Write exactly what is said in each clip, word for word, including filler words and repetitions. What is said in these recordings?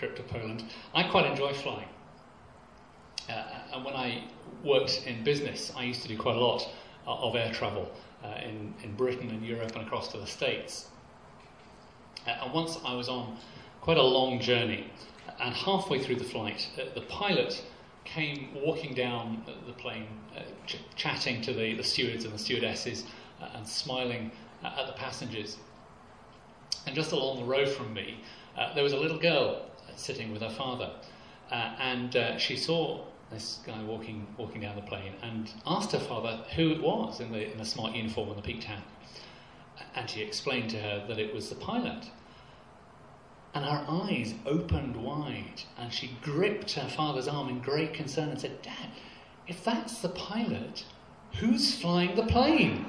trip to Poland. I quite enjoy flying. Uh, and when I worked in business, I used to do quite a lot of air travel uh, in, in Britain and Europe and across to the States. Uh, and once I was on quite a long journey, and halfway through the flight, uh, the pilot came walking down the plane, uh, ch- chatting to the, the stewards and the stewardesses uh, and smiling uh, at the passengers. And just along the road from me, uh, there was a little girl uh, sitting with her father, uh, and uh, she saw this guy walking walking down the plane and asked her father who it was in the in the smart uniform and the peaked hat. And he explained to her that it was the pilot. And her eyes opened wide, and she gripped her father's arm in great concern and said, "Dad, if that's the pilot, who's flying the plane?"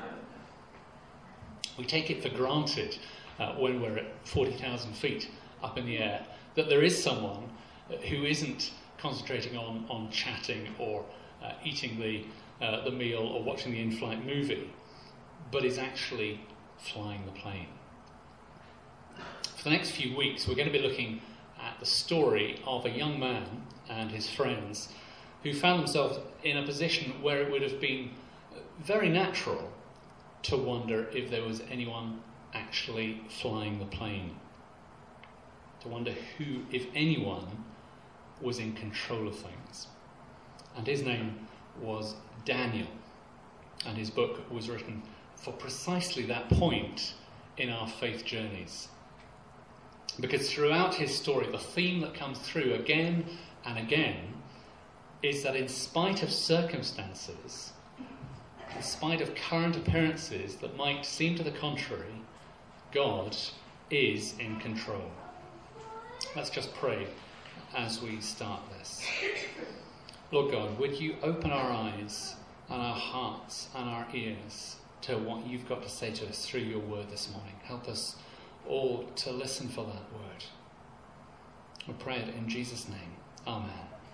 We take it for granted uh, when we're at forty thousand feet up in the air that there is someone who isn't concentrating on, on chatting or uh, eating the, uh, the meal or watching the in-flight movie, but is actually flying the plane. For the next few weeks, we're going to be looking at the story of a young man and his friends who found themselves in a position where it would have been very natural to wonder if there was anyone actually flying the plane. To wonder who, if anyone, was in control of things. And his name was Daniel. And his book was written for precisely that point in our faith journeys. Because throughout his story, the theme that comes through again and again is that in spite of circumstances, in spite of current appearances that might seem to the contrary, God is in control. Let's just pray as we start this. Lord God, would you open our eyes and our hearts and our ears to what you've got to say to us through your word this morning. Help us all to listen for that word. We pray it in Jesus' name. Amen.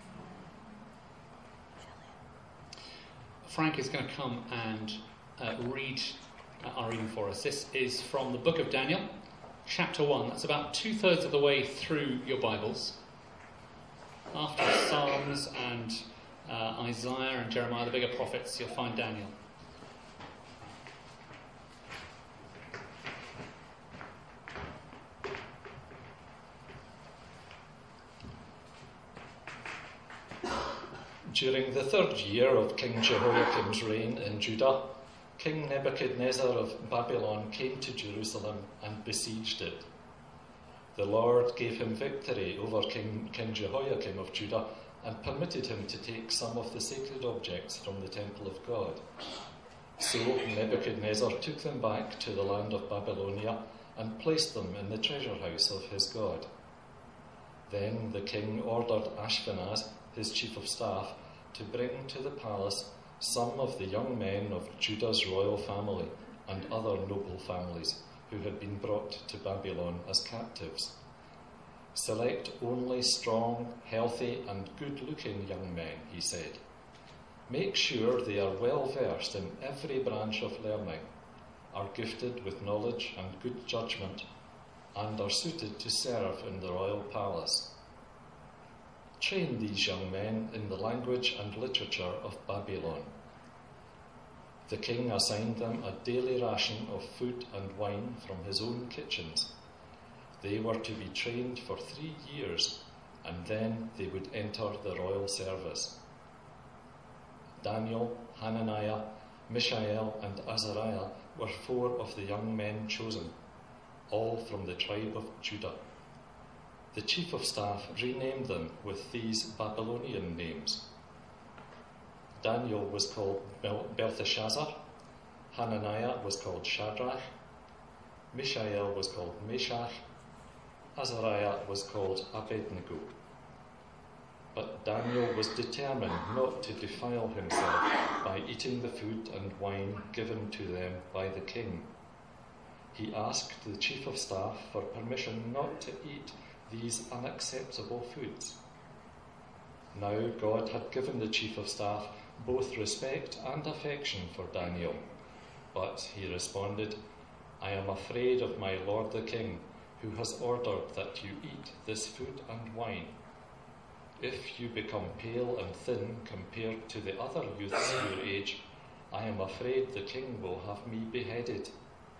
Frank is going to come and uh, read our reading for us. This is from the book of Daniel, chapter one. That's about two-thirds of the way through your Bibles. After Psalms and uh, Isaiah and Jeremiah, the bigger prophets, you'll find Daniel. During the third year of King Jehoiakim's reign in Judah, King Nebuchadnezzar of Babylon came to Jerusalem and besieged it. The Lord gave him victory over King, King Jehoiakim of Judah and permitted him to take some of the sacred objects from the temple of God. So Nebuchadnezzar took them back to the land of Babylonia and placed them in the treasure house of his God. Then the king ordered Ashpenaz, his chief of staff, to bring to the palace some of the young men of Judah's royal family and other noble families who had been brought to Babylon as captives. Select only strong, healthy, and good-looking young men, he said. Make sure they are well versed in every branch of learning, are gifted with knowledge and good judgment, and are suited to serve in the royal palace. Train these young men in the language and literature of Babylon. The king assigned them a daily ration of food and wine from his own kitchens. They were to be trained for three years, and then they would enter the royal service. Daniel, Hananiah, Mishael, and Azariah were four of the young men chosen, all from the tribe of Judah. The chief of staff renamed them with these Babylonian names. Daniel was called Belteshazzar, Hananiah was called Shadrach, Mishael was called Meshach, Azariah was called Abednego. But Daniel was determined not to defile himself by eating the food and wine given to them by the king. He asked the chief of staff for permission not to eat these unacceptable foods. Now God had given the chief of staff both respect and affection for Daniel, but he responded, "I am afraid of my lord the king, who has ordered that you eat this food and wine. If you become pale and thin compared to the other youths your age, I am afraid the king will have me beheaded."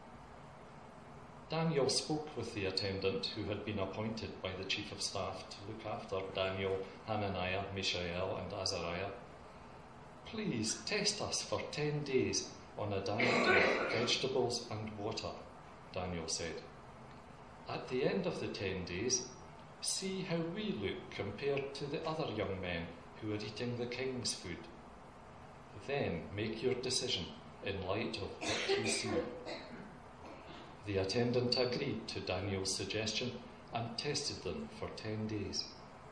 Daniel spoke with the attendant who had been appointed by the chief of staff to look after Daniel, Hananiah, Mishael, and Azariah. "Please test us for ten days on a diet of vegetables and water," Daniel said. "At the end of the ten days, see how we look compared to the other young men who are eating the king's food. Then make your decision in light of what you see." The attendant agreed to Daniel's suggestion and tested them for ten days.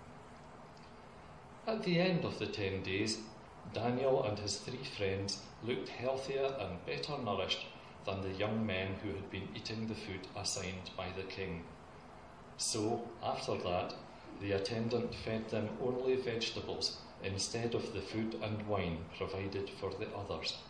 At the end of the ten days, Daniel and his three friends looked healthier and better nourished than the young men who had been eating the food assigned by the king. So, after that, the attendant fed them only vegetables instead of the food and wine provided for the others.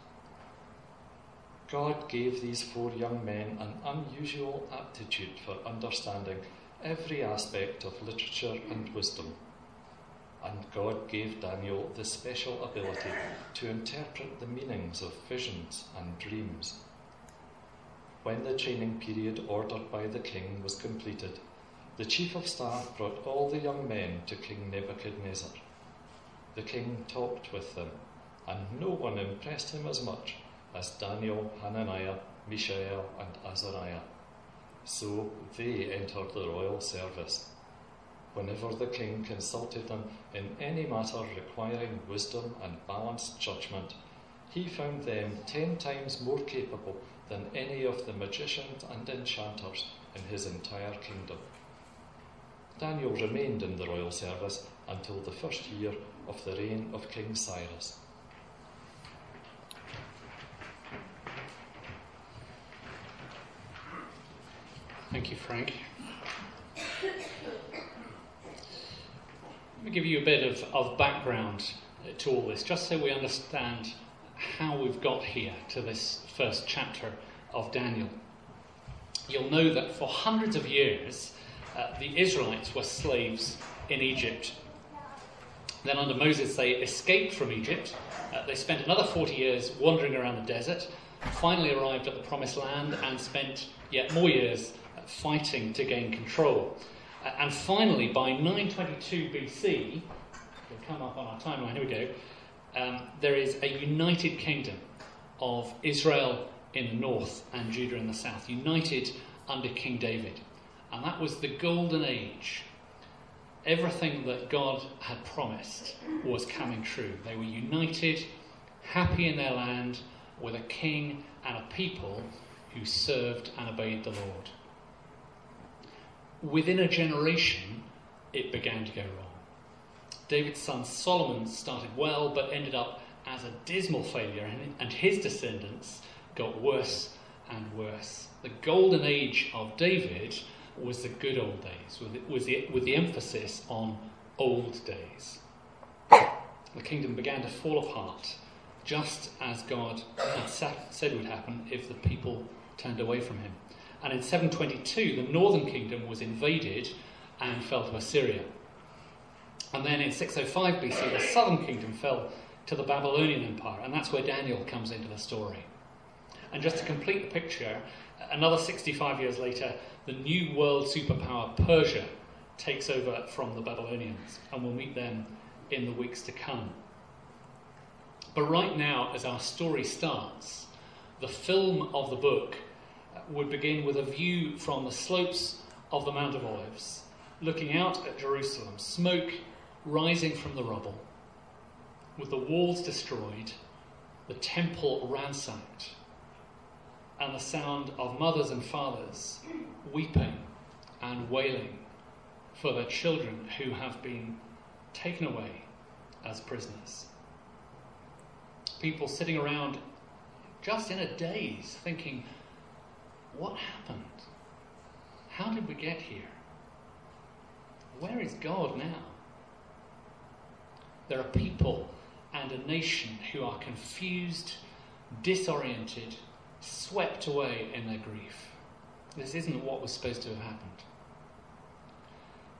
God gave these four young men an unusual aptitude for understanding every aspect of literature and wisdom. And God gave Daniel the special ability to interpret the meanings of visions and dreams. When the training period ordered by the king was completed, the chief of staff brought all the young men to King Nebuchadnezzar. The king talked with them, and no one impressed him as much as Daniel, Hananiah, Mishael, and Azariah. So they entered the royal service. Whenever the king consulted them in any matter requiring wisdom and balanced judgment, he found them ten times more capable than any of the magicians and enchanters in his entire kingdom. Daniel remained in the royal service until the first year of the reign of King Cyrus. Thank you, Frank. Let me give you a bit of, of background to all this, just so we understand how we've got here to this first chapter of Daniel. You'll know that for hundreds of years, uh, the Israelites were slaves in Egypt. Then under Moses, they escaped from Egypt. Uh, they spent another forty years wandering around the desert, finally arrived at the Promised Land, and spent yet more years uh, fighting to gain control. Uh, and finally, by nine twenty-two B C, we'll come up on our timeline, here we go, um, there is a united kingdom of Israel in the north and Judah in the south, united under King David. And that was the golden age. Everything that God had promised was coming true. They were united, happy in their land, with a king and a people who served and obeyed the Lord. Within a generation, it began to go wrong. David's son Solomon started well, but ended up as a dismal failure, and his descendants got worse and worse. The golden age of David was the good old days, with, was the, with the emphasis on old days. The kingdom began to fall apart, just as God had said would happen if the people turned away from him. And in seven twenty-two, the northern kingdom was invaded and fell to Assyria. And then in six oh five B C, the southern kingdom fell to the Babylonian Empire, and that's where Daniel comes into the story. And just to complete the picture, another sixty-five years later, the new world superpower Persia takes over from the Babylonians, and we'll meet them in the weeks to come. But right now, as our story starts, the film of the book would begin with a view from the slopes of the Mount of Olives, looking out at Jerusalem, smoke rising from the rubble, with the walls destroyed, the temple ransacked, and the sound of mothers and fathers weeping and wailing for their children who have been taken away as prisoners. People sitting around just in a daze thinking, what happened? How did we get here? Where is God now? There are people and a nation who are confused, disoriented, swept away in their grief. This isn't what was supposed to have happened.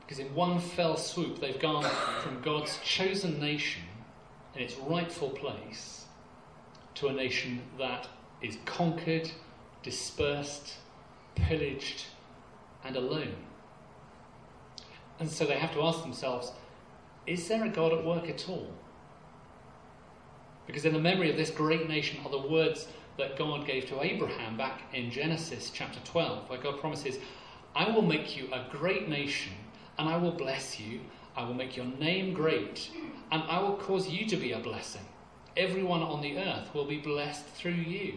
Because in one fell swoop, they've gone from God's chosen nation in its rightful place to a nation that is conquered, dispersed, pillaged, and alone. And so they have to ask themselves, is there a God at work at all? Because in the memory of this great nation are the words that God gave to Abraham back in Genesis chapter twelve, where God promises, I will make you a great nation, and I will bless you. I will make your name great, and I will cause you to be a blessing. Everyone on the earth will be blessed through you.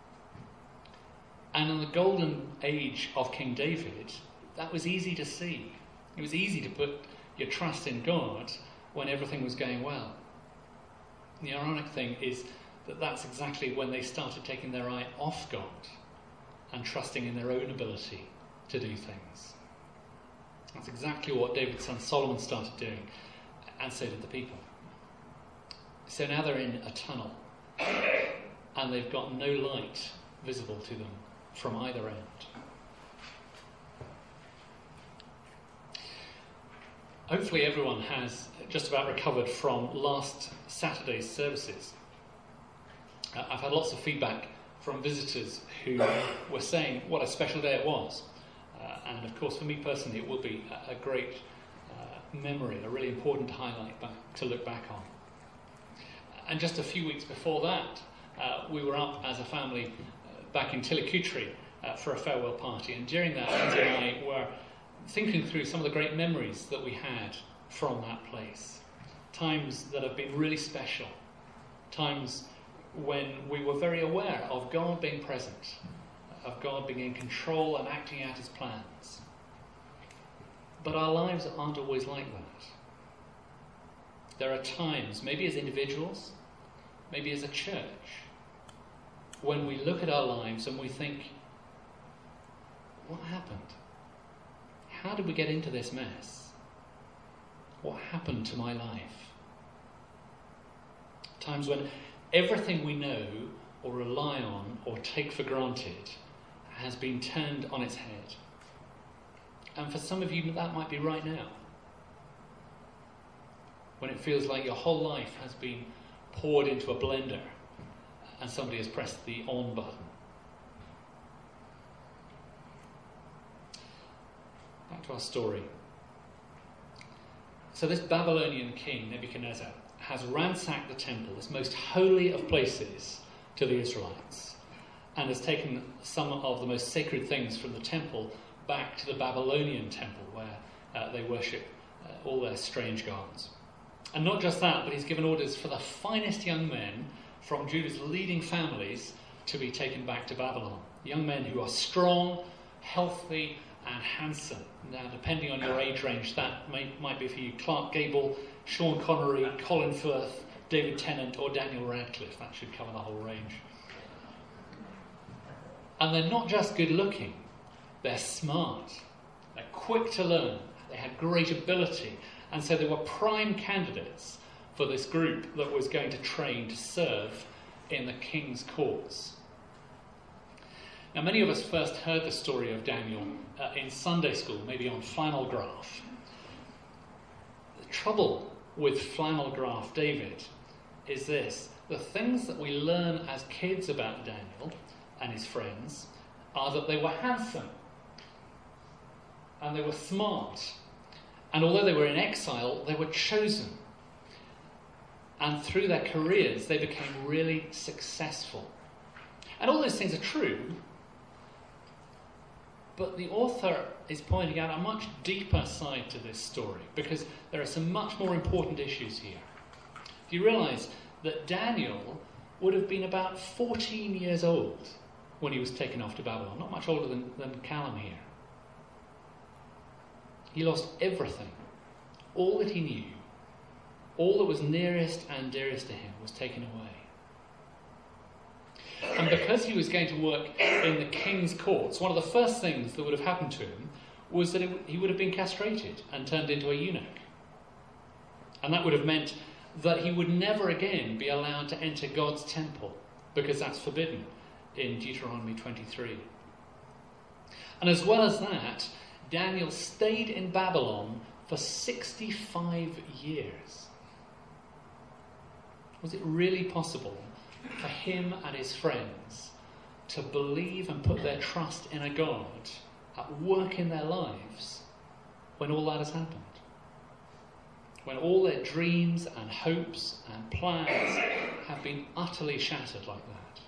And in the golden age of King David, that was easy to see. It was easy to put your trust in God when everything was going well. The ironic thing is that that's exactly when they started taking their eye off God and trusting in their own ability to do things. That's exactly what David's son Solomon started doing, and so did the people. So now they're in a tunnel, and they've got no light visible to them from either end. Hopefully everyone has just about recovered from last Saturday's services. Uh, I've had lots of feedback from visitors who were saying what a special day it was. Uh, and of course, for me personally, it will be a, a great uh, memory, a really important highlight back, to look back on. And just a few weeks before that, uh, we were up as a family uh, back in Tillicoultry uh, for a farewell party. And during that, Lindsay and I were thinking through some of the great memories that we had from that place. Times that have been really special. Times when we were very aware of God being present, of God being in control and acting out his plans. But our lives aren't always like that. There are times, maybe as individuals, maybe as a church, when we look at our lives and we think, what happened? How did we get into this mess? What happened to my life? Times when everything we know or rely on or take for granted has been turned on its head. And for some of you, that might be right now. When it feels like your whole life has been poured into a blender and somebody has pressed the on button. Back to our story. So this Babylonian king, Nebuchadnezzar, has ransacked the temple, this most holy of places to the Israelites, and has taken some of the most sacred things from the temple back to the Babylonian temple, where uh, they worship uh, all their strange gods. And not just that, but he's given orders for the finest young men from Judah's leading families to be taken back to Babylon. Young men who are strong, healthy, and handsome. Now, depending on your age range, that may, might be for you Clark Gable, Sean Connery, Colin Firth, David Tennant, or Daniel Radcliffe. That should cover the whole range. And they're not just good looking, they're smart, they're quick to learn, they had great ability, and so they were prime candidates for this group that was going to train to serve in the king's courts. Now, many of us first heard the story of Daniel uh, in Sunday school, maybe on flannel graph. The trouble with flannel graph David is this: the things that we learn as kids about Daniel and his friends are that they were handsome and they were smart, and although they were in exile, they were chosen, and through their careers they became really successful. And all those things are true, but the author is pointing out a much deeper side to this story, because there are some much more important issues here. Do you realise that Daniel would have been about fourteen years old when he was taken off to Babylon? Not much older than, than Callum here. He lost everything. All that he knew, all that was nearest and dearest to him, was taken away. And because he was going to work in the king's courts, one of the first things that would have happened to him was that it, he would have been castrated and turned into a eunuch. And that would have meant that he would never again be allowed to enter God's temple, because that's forbidden in Deuteronomy twenty-three. And as well as that, Daniel stayed in Babylon for sixty-five years. Was it really possible for him and his friends to believe and put their trust in a God at work in their lives when all that has happened? When all their dreams and hopes and plans have been utterly shattered like that.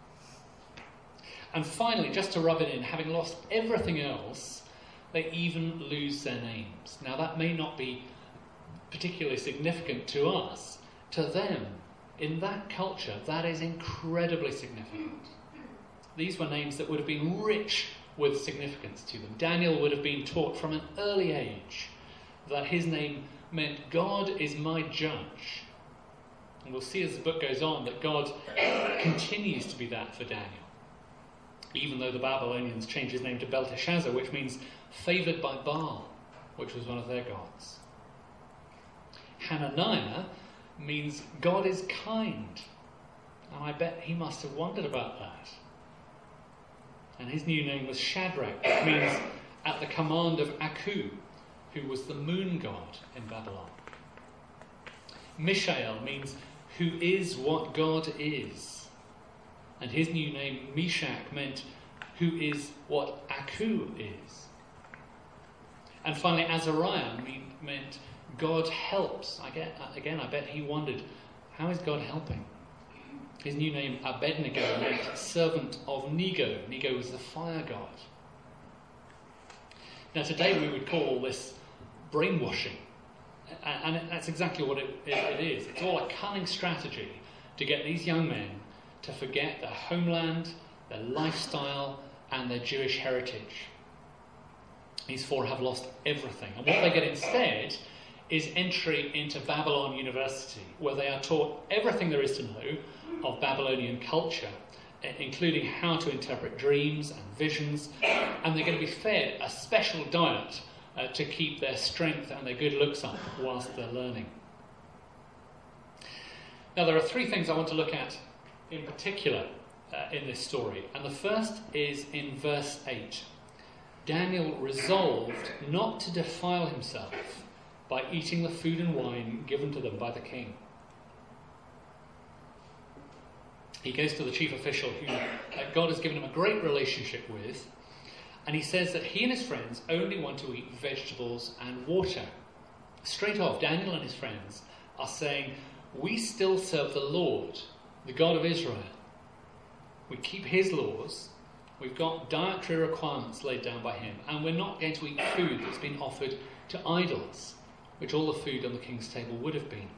And finally, just to rub it in, having lost everything else, they even lose their names. Now that may not be particularly significant to us. To them, in that culture, that is incredibly significant. These were names that would have been rich with significance to them. Daniel would have been taught from an early age that his name meant God is my judge. And we'll see as the book goes on that God continues to be that for Daniel. Even though the Babylonians changed his name to Belteshazzar, which means favoured by Baal, which was one of their gods. Hananiah means God is kind. And I bet he must have wondered about that. And his new name was Shadrach, which means at the command of Aku, who was the moon god in Babylon. Mishael means who is what God is. And his new name, Meshach, meant who is what Aku is. And finally, Azariah mean, meant God helps. I get, again, I bet he wondered, how is God helping? His new name, Abednego, meant servant of Nego. Nego was the fire god. Now today we would call this brainwashing. And that's exactly what it, it, it is. It's all a cunning strategy to get these young men to forget their homeland, their lifestyle, and their Jewish heritage. These four have lost everything. And what they get instead is entry into Babylon University, where they are taught everything there is to know of Babylonian culture, including how to interpret dreams and visions, and they're going to be fed a special diet uh, to keep their strength and their good looks up whilst they're learning. Now, there are three things I want to look at in particular uh, in this story, and the first is in verse eight. Daniel resolved not to defile himself by eating the food and wine given to them by the king. He goes to the chief official who uh, God has given him a great relationship with, and he says that he and his friends only want to eat vegetables and water. Straight off, Daniel and his friends are saying, we still serve the Lord, the God of Israel. We keep his laws, we've got dietary requirements laid down by him, and we're not going to eat food that's been offered to idols, which all the food on the king's table would have been.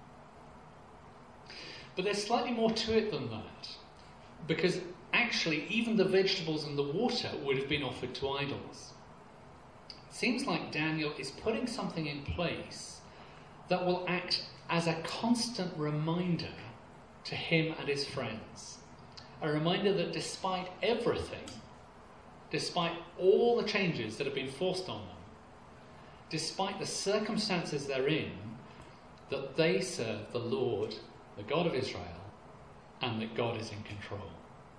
But there's slightly more to it than that, because actually even the vegetables and the water would have been offered to idols. It seems like Daniel is putting something in place that will act as a constant reminder to him and his friends. A reminder that despite everything, despite all the changes that have been forced on them, despite the circumstances they're in, that they serve the Lord, the God of Israel, and that God is in control.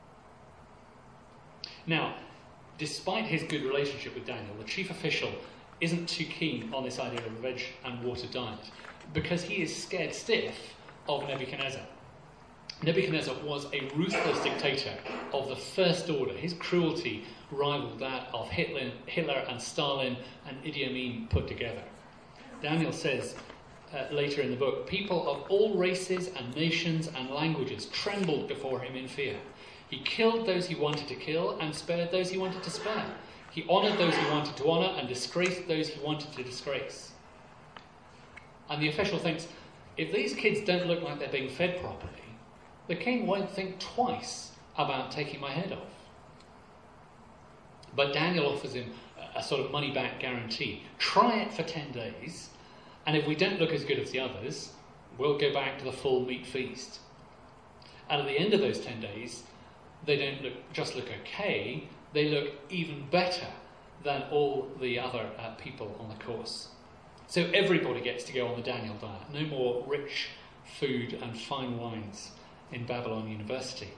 Now, despite his good relationship with Daniel, the chief official isn't too keen on this idea of a veg and water diet, because he is scared stiff of Nebuchadnezzar. Nebuchadnezzar was a ruthless dictator of the first order. His cruelty rivaled that of Hitler, Hitler and Stalin and Idi Amin put together. Daniel says uh, later in the book, people of all races and nations and languages trembled before him in fear. He killed those he wanted to kill and spared those he wanted to spare. He honoured those he wanted to honour and disgraced those he wanted to disgrace. And the official thinks, if these kids don't look like they're being fed properly, the king won't think twice about taking my head off. But Daniel offers him a sort of money-back guarantee. Try it for ten days, and if we don't look as good as the others, we'll go back to the full meat feast. And at the end of those ten days, they don't look, just look okay, they look even better than all the other uh, people on the course. So everybody gets to go on the Daniel diet. No more rich food and fine wines in Babylon University.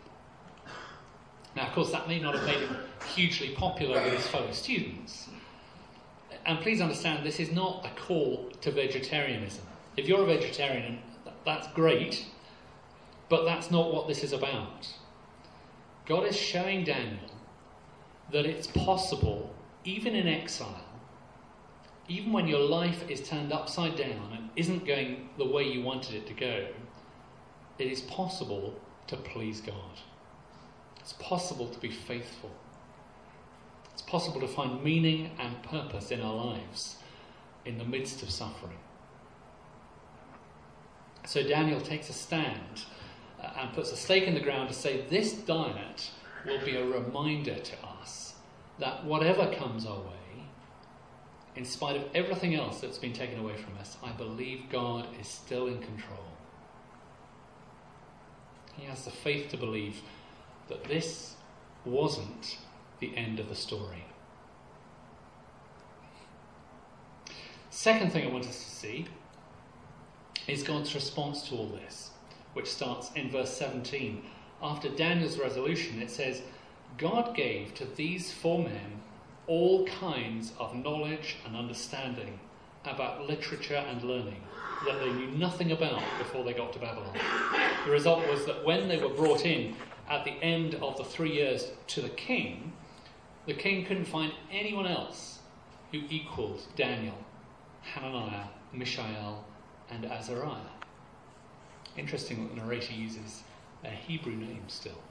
Now, of course, that may not have made him hugely popular with his fellow students. and please understand, this is not a call to vegetarianism. If you're a vegetarian, that's great, but that's not what this is about. God is showing Daniel that it's possible, even in exile, even when your life is turned upside down and isn't going the way you wanted it to go, it is possible to please God. It's possible to be faithful. It's possible to find meaning and purpose in our lives in the midst of suffering. So Daniel takes a stand uh, and puts a stake in the ground to say this diet will be a reminder to us that whatever comes our way, in spite of everything else that's been taken away from us, I believe God is still in control. He has the faith to believe that this wasn't the end of the story. Second thing I want us to see is God's response to all this, which starts in verse seventeen. After Daniel's resolution, it says, God gave to these four men all kinds of knowledge and understanding about literature and learning that they knew nothing about before they got to Babylon. The result was that when they were brought in at the end of the three years to the king, the king couldn't find anyone else who equaled Daniel, Hananiah, Mishael, and Azariah. Interesting that the narrator uses a Hebrew name still.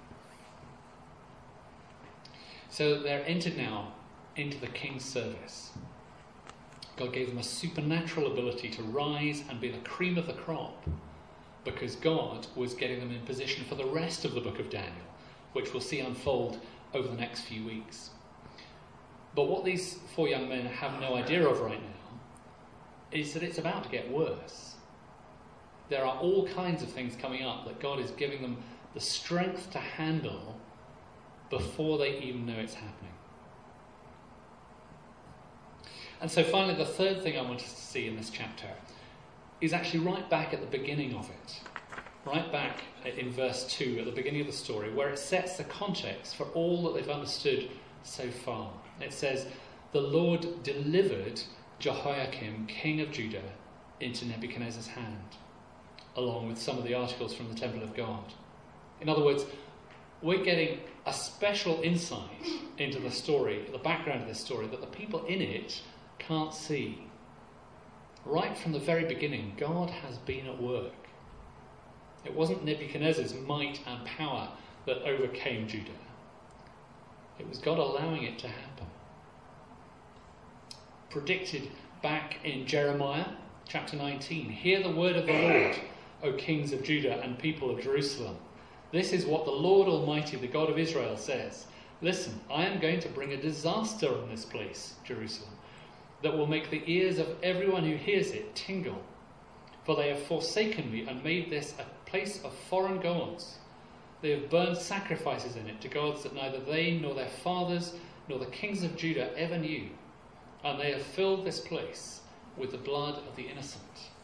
So they're entered now into the king's service. God gave them a supernatural ability to rise and be the cream of the crop, because God was getting them in position for the rest of the book of Daniel, which we'll see unfold over the next few weeks. But what these four young men have no idea of right now is that it's about to get worse. There are all kinds of things coming up that God is giving them the strength to handle before they even know it's happening. And so finally, the third thing I want us to see in this chapter is actually right back at the beginning of it. Right back in verse two, at the beginning of the story, where it sets the context for all that they've understood so far. It says, the Lord delivered Jehoiakim, king of Judah, into Nebuchadnezzar's hand, along with some of the articles from the temple of God. In other words, we're getting a special insight into the story, the background of this story, that the people in it can't see. Right from the very beginning, God has been at work. It wasn't Nebuchadnezzar's might and power that overcame Judah. It was God allowing it to happen. Predicted back in Jeremiah chapter nineteen, hear the word of the Lord, O kings of Judah and people of Jerusalem. This is what the Lord Almighty, the God of Israel, says. Listen, I am going to bring a disaster on this place, Jerusalem, that will make the ears of everyone who hears it tingle. For they have forsaken me and made this a place of foreign gods. They have burned sacrifices in it to gods that neither they nor their fathers nor the kings of Judah ever knew. And they have filled this place with the blood of the innocent.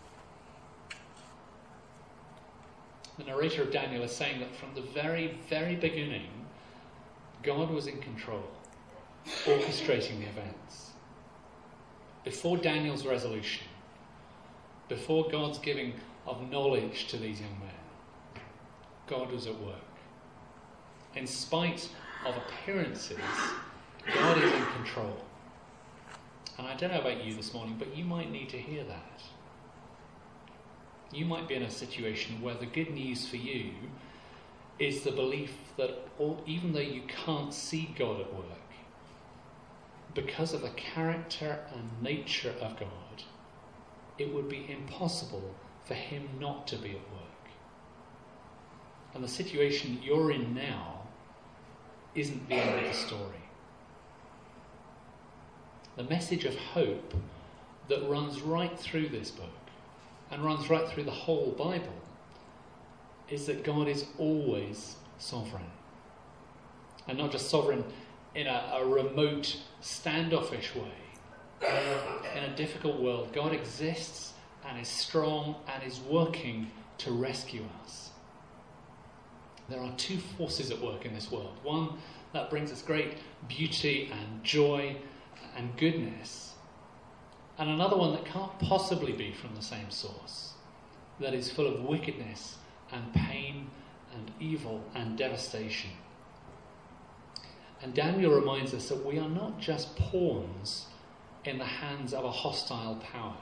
The narrator of Daniel is saying that from the very, very beginning, God was in control, orchestrating the events. Before Daniel's resolution, before God's giving of knowledge to these young men, God was at work. In spite of appearances, God is in control. And I don't know about you this morning, but you might need to hear that. You might be in a situation where the good news for you is the belief that all, even though you can't see God at work, because of the character and nature of God, it would be impossible for him not to be at work. And the situation you're in now isn't the end of the story. The message of hope that runs right through this book and runs right through the whole Bible is that God is always sovereign. And not just sovereign in a, a remote, standoffish way. In a difficult world, God exists and is strong and is working to rescue us. There are two forces at work in this world. One that brings us great beauty and joy and goodness, and another one that can't possibly be from the same source, that is full of wickedness and pain and evil and devastation. And Daniel reminds us that we are not just pawns in the hands of a hostile power,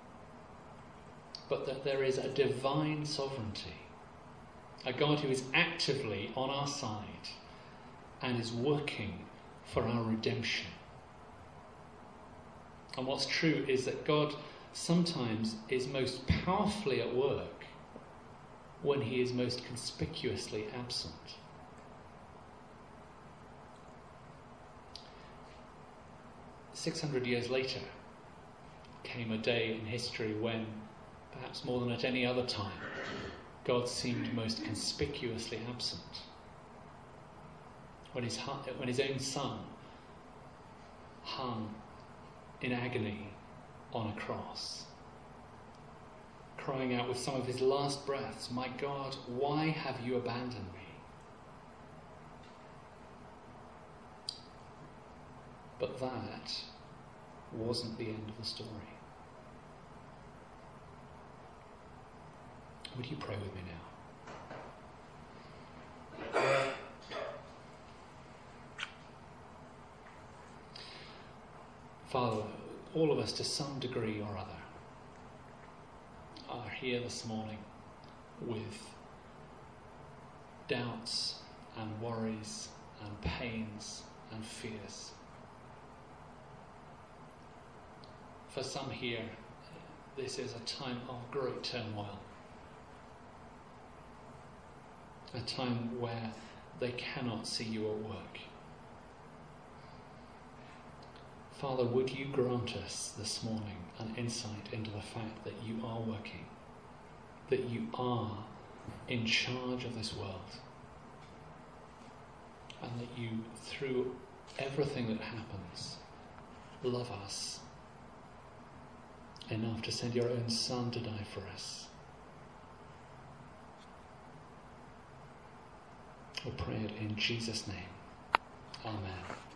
but that there is a divine sovereignty, a God who is actively on our side and is working for our redemption. And what's true is that God sometimes is most powerfully at work when he is most conspicuously absent. Six hundred years later came a day in history when, perhaps more than at any other time, God seemed most conspicuously absent. When his, when his own son hung in agony on a cross, crying out with some of his last breaths, "My God, why have you abandoned me?" But that wasn't the end of the story. Would you pray with me now? Father, all of us to some degree or other are here this morning with doubts and worries and pains and fears. For some here, this is a time of great turmoil, a time where they cannot see you at work. Father, would you grant us this morning an insight into the fact that you are working, that you are in charge of this world, and that you, through everything that happens, love us enough to send your own Son to die for us. We pray it in Jesus' name. Amen.